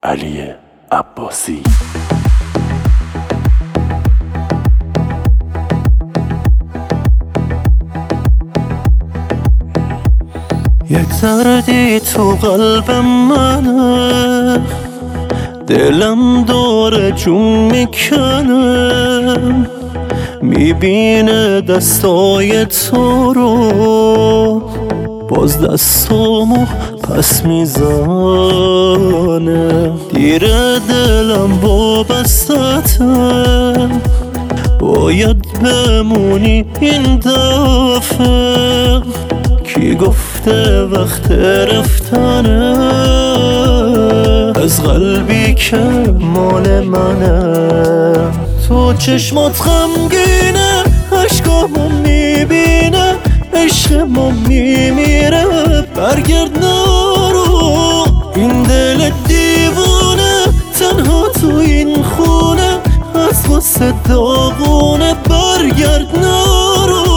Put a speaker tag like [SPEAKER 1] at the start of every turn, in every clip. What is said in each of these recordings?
[SPEAKER 1] علی عباسی.
[SPEAKER 2] یک دردی تو قلب منه، دلم داره جون میکنه، میبینه دستای تو رو، باز دستامو پس میزنه. دیره دلم وابستته، باید بمونی این دفعه. کی گفته وقت رفتنه از قلبی که مال منه؟ تو چشمات غمگینه، عشقامو میبینه، عشق ما میمیره. برگرد نرو، این دل دیوونه تنها تو این خونه از واسه داغونه. برگرد نرو.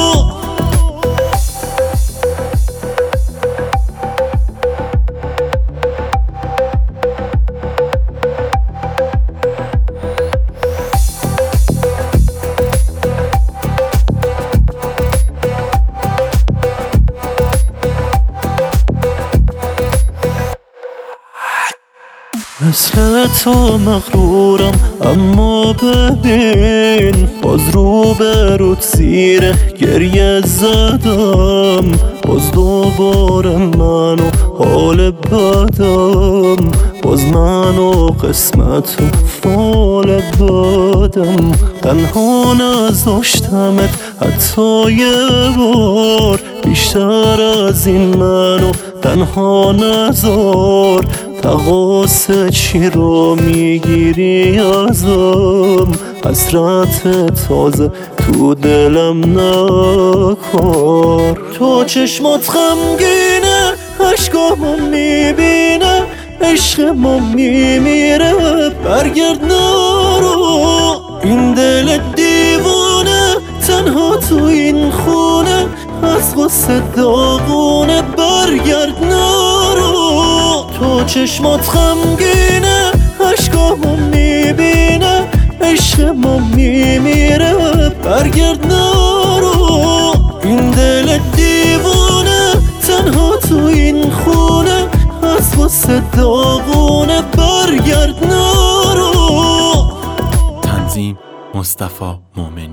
[SPEAKER 2] مثل تو مغرورم اما ببین، باز رو به رود زیر گریه زدم. باز دوباره منو حال بدم، باز منو قسمت و فال بدم. تنها نذاشتمت حتی یه بار، بیشتر از این منو تنها نذار. تقاص چی رو میگیری ازم؟ حسرت تازه تو دلم نکار. تو چشمات غمگینه، عشقامو میبینه، عشق ما میمیره. برگرد نرو، این دل دیوونه تنها تو این خونه از غصه داغونه. برگرد نرو. تو چشمات غمگینه، عشقامو میبینه، عشق ما میمیره. برگرد نرو، این دل دیوونه تنها تو این خونه از واسه داغونه. برگرد نرو.
[SPEAKER 3] تنظیم مصطفی مومن.